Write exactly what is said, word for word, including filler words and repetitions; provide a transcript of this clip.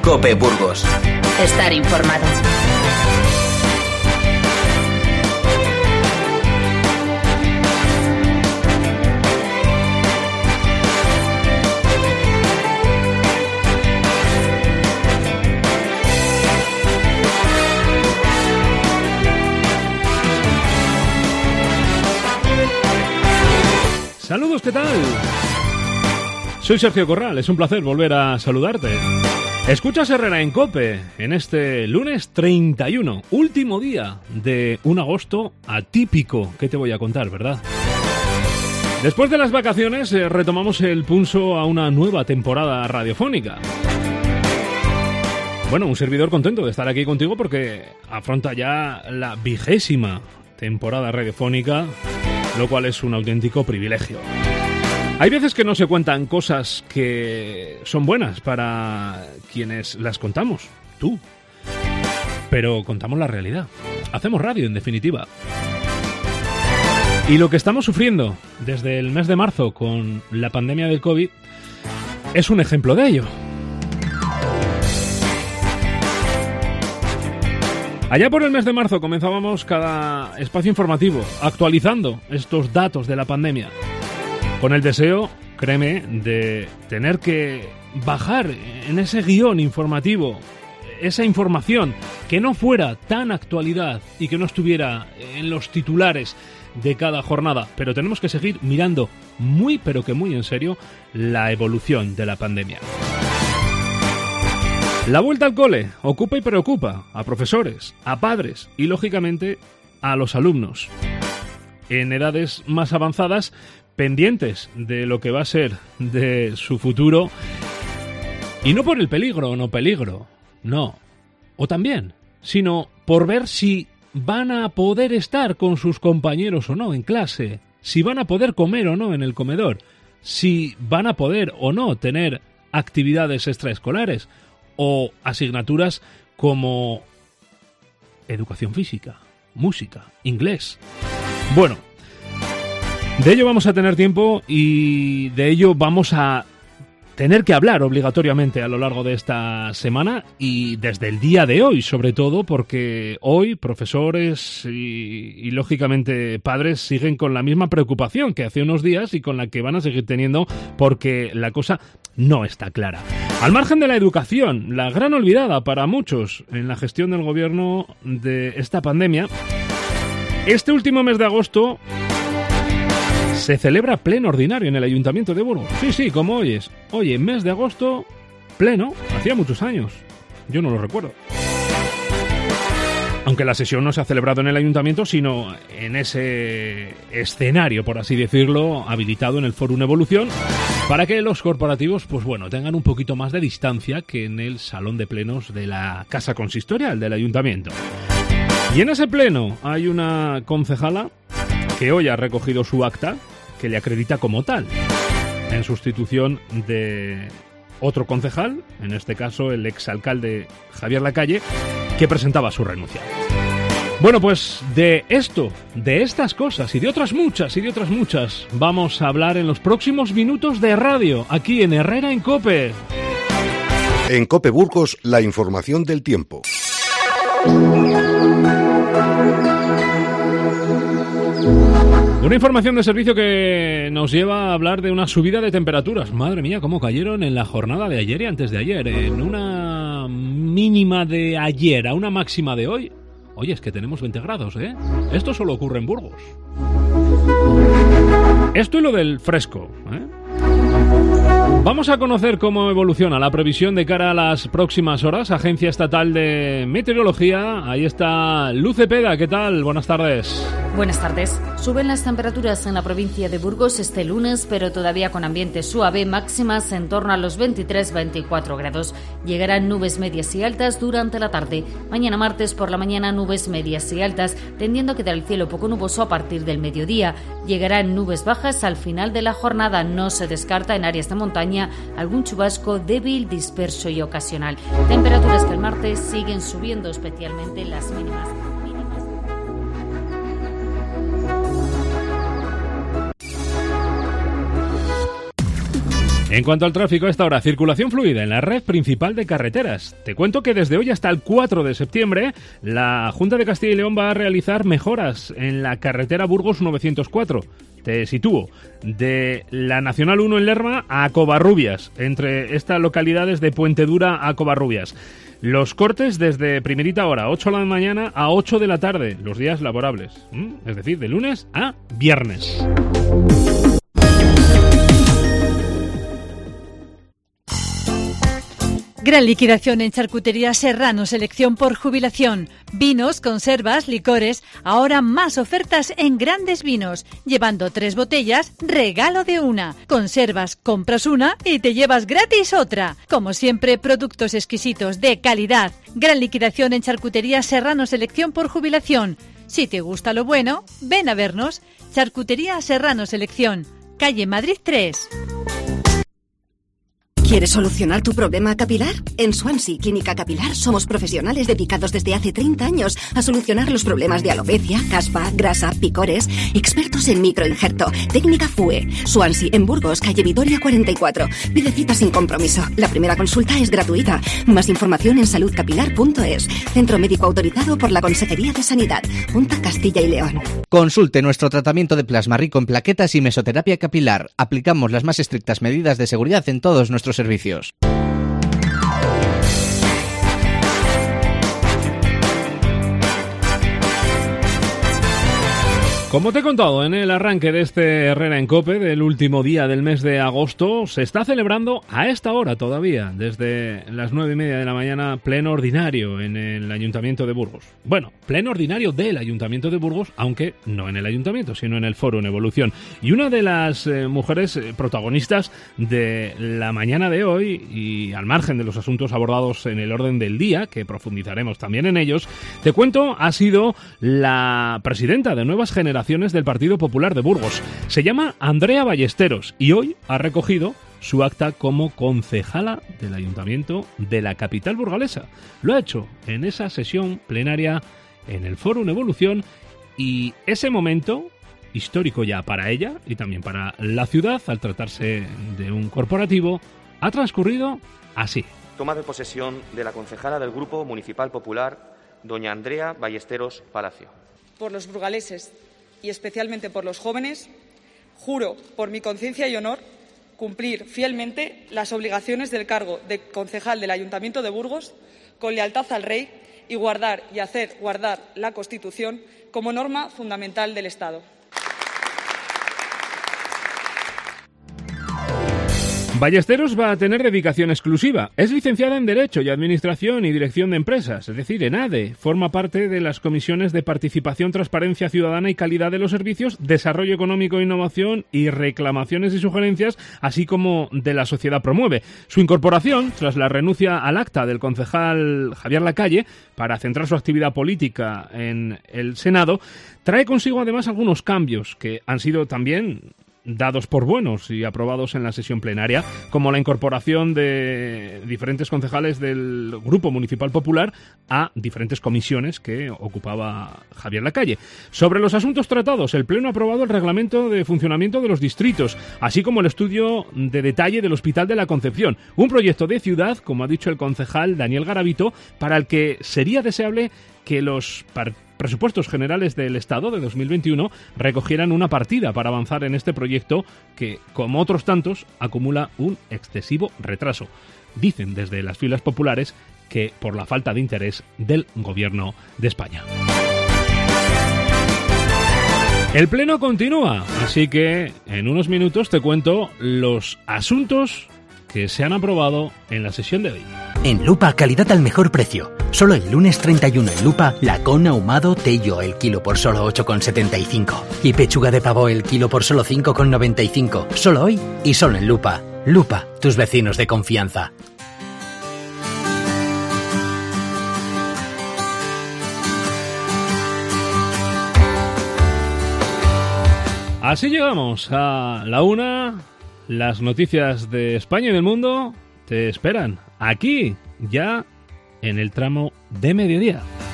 COPE Burgos. Estar informado. Saludos, ¿qué tal? Soy Sergio Corral, es un placer volver a saludarte. Escuchas Herrera en COPE en este lunes treinta y uno, último día de un agosto atípico. ¿Qué te voy a contar, verdad? Después de las vacaciones eh, retomamos el pulso a una nueva temporada radiofónica. Bueno, un servidor contento de estar aquí contigo porque afronta ya la vigésima temporada radiofónica, lo cual es un auténtico privilegio. Hay veces que no se cuentan cosas que son buenas para quienes las contamos, tú. Pero contamos la realidad. Hacemos radio, en definitiva. Y lo que estamos sufriendo desde el mes de marzo con la pandemia del COVID es un ejemplo de ello. Allá por el mes de marzo comenzábamos cada espacio informativo actualizando estos datos de la pandemia, con el deseo, créeme, de tener que bajar en ese guión informativo esa información que no fuera tan actualidad y que no estuviera en los titulares de cada jornada, pero tenemos que seguir mirando muy pero que muy en serio la evolución de la pandemia. La vuelta al cole ocupa y preocupa a profesores, a padres y, lógicamente, a los alumnos. En edades más avanzadas, pendientes de lo que va a ser de su futuro, y no por el peligro o no peligro, no, o también, sino por ver si van a poder estar con sus compañeros o no en clase, si van a poder comer o no en el comedor, si van a poder o no tener actividades extraescolares, o asignaturas como educación física, música, inglés. Bueno, de ello vamos a tener tiempo y de ello vamos a tener que hablar obligatoriamente a lo largo de esta semana y desde el día de hoy, sobre todo, porque hoy profesores y, y lógicamente padres siguen con la misma preocupación que hace unos días y con la que van a seguir teniendo porque la cosa no está clara. Al margen de la educación, la gran olvidada para muchos en la gestión del gobierno de esta pandemia, este último mes de agosto se celebra pleno ordinario en el Ayuntamiento de Burgos. Sí, sí, como oyes. Oye, mes de agosto, pleno, hacía muchos años. Yo no lo recuerdo. Aunque la sesión no se ha celebrado en el Ayuntamiento, sino en ese escenario, por así decirlo, habilitado en el Fórum Evolución, para que los corporativos, pues bueno, tengan un poquito más de distancia que en el salón de plenos de la Casa Consistorial del Ayuntamiento. Y en ese pleno hay una concejala que hoy ha recogido su acta, que le acredita como tal, en sustitución de otro concejal, en este caso el exalcalde Javier Lacalle, que presentaba su renuncia. Bueno, pues de esto, de estas cosas y de otras muchas y de otras muchas, vamos a hablar en los próximos minutos de radio, aquí en Herrera en COPE. En COPE Burgos, la información del tiempo. Una información de servicio que nos lleva a hablar de una subida de temperaturas. Madre mía, cómo cayeron en la jornada de ayer y antes de ayer. En una mínima de ayer a una máxima de hoy. Oye, es que tenemos veinte grados, ¿eh? Esto solo ocurre en Burgos. Esto y lo del fresco, ¿eh? Vamos a conocer cómo evoluciona la previsión de cara a las próximas horas. Agencia Estatal de Meteorología. Ahí está Luz Cepeda. ¿Qué tal? Buenas tardes. Buenas tardes. Suben las temperaturas en la provincia de Burgos este lunes, pero todavía con ambiente suave, máximas en torno a los veintitrés a veinticuatro grados. Llegarán nubes medias y altas durante la tarde. Mañana martes por la mañana nubes medias y altas, tendiendo a quedar el cielo poco nuboso a partir del mediodía. Llegarán nubes bajas al final de la jornada. No se descarta en áreas de montaña algún chubasco débil, disperso y ocasional. Temperaturas que el martes siguen subiendo, especialmente las mínimas. En cuanto al tráfico, a esta hora, circulación fluida en la red principal de carreteras. Te cuento que desde hoy hasta el cuatro de septiembre, la Junta de Castilla y León va a realizar mejoras en la carretera Burgos novecientos cuatro. Te sitúo, de la Nacional uno en Lerma a Covarrubias, entre estas localidades de Puente Dura a Covarrubias. Los cortes desde primerita hora, ocho de la mañana a ocho de la tarde, los días laborables, ¿Mm? es decir, de lunes a viernes. Gran liquidación en Charcutería Serrano, selección por jubilación. Vinos, conservas, licores, ahora más ofertas en grandes vinos. Llevando tres botellas, regalo de una. Conservas, compras una y te llevas gratis otra. Como siempre, productos exquisitos de calidad. Gran liquidación en Charcutería Serrano, selección por jubilación. Si te gusta lo bueno, ven a vernos. Charcutería Serrano, selección. Calle Madrid tres. ¿Quieres solucionar tu problema capilar? En Swansea Clínica Capilar somos profesionales dedicados desde hace treinta años a solucionar los problemas de alopecia, caspa, grasa, picores, expertos en microinjerto, técnica F U E. Swansea en Burgos, calle Vitoria cuarenta y cuatro. Pide cita sin compromiso. La primera consulta es gratuita. Más información en salud capilar punto es. Centro médico autorizado por la Consejería de Sanidad, Junta Castilla y León. Consulte nuestro tratamiento de plasma rico en plaquetas y mesoterapia capilar. Aplicamos las más estrictas medidas de seguridad en todos nuestros servicios. Como te he contado en el arranque de este Herrera en COPE del último día del mes de agosto, se está celebrando a esta hora todavía, desde las nueve y media de la mañana, pleno ordinario en el Ayuntamiento de Burgos. Bueno, pleno ordinario del Ayuntamiento de Burgos, aunque no en el Ayuntamiento, sino en el Foro en Evolución. Y una de las eh, mujeres eh, protagonistas de la mañana de hoy, y al margen de los asuntos abordados en el orden del día, que profundizaremos también en ellos, te cuento, ha sido la presidenta de Nuevas Generaciones del Partido Popular de Burgos. Se llama Andrea Ballesteros y hoy ha recogido su acta como concejala del Ayuntamiento de la capital burgalesa. Lo ha hecho en esa sesión plenaria en el Foro en Evolución y ese momento histórico ya para ella y también para la ciudad, al tratarse de un corporativo, ha transcurrido así. Toma de posesión de la concejala del Grupo Municipal Popular, doña Andrea Ballesteros Palacio. Por los burgaleses y especialmente por los jóvenes, juro por mi conciencia y honor cumplir fielmente las obligaciones del cargo de concejal del Ayuntamiento de Burgos con lealtad al Rey y guardar y hacer guardar la Constitución como norma fundamental del Estado. Ballesteros va a tener dedicación exclusiva. Es licenciada en Derecho y Administración y Dirección de Empresas, es decir, en A D E. Forma parte de las comisiones de Participación, Transparencia Ciudadana y Calidad de los Servicios, Desarrollo Económico e Innovación y Reclamaciones y Sugerencias, así como de la Sociedad Promueve. Su incorporación, tras la renuncia al acta del concejal Javier Lacalle, para centrar su actividad política en el Senado, trae consigo además algunos cambios que han sido también dados por buenos y aprobados en la sesión plenaria, como la incorporación de diferentes concejales del Grupo Municipal Popular a diferentes comisiones que ocupaba Javier Lacalle. Sobre los asuntos tratados, el Pleno ha aprobado el reglamento de funcionamiento de los distritos, así como el estudio de detalle del Hospital de la Concepción, un proyecto de ciudad, como ha dicho el concejal Daniel Garavito, para el que sería deseable que los partidos presupuestos generales del Estado de dos mil veintiuno recogieran una partida para avanzar en este proyecto que, como otros tantos, acumula un excesivo retraso. Dicen desde las filas populares que por la falta de interés del Gobierno de España. El Pleno continúa, así que en unos minutos te cuento los asuntos que se han aprobado en la sesión de hoy. En Lupa, calidad al mejor precio. Solo el lunes treinta y uno en Lupa, lacón ahumado Tello el kilo por solo ocho con setenta y cinco. Y pechuga de pavo el kilo por solo cinco con noventa y cinco. Solo hoy y solo en Lupa. Lupa, tus vecinos de confianza. Así llegamos a la una. Las noticias de España y del mundo te esperan aquí, ya en el tramo de mediodía.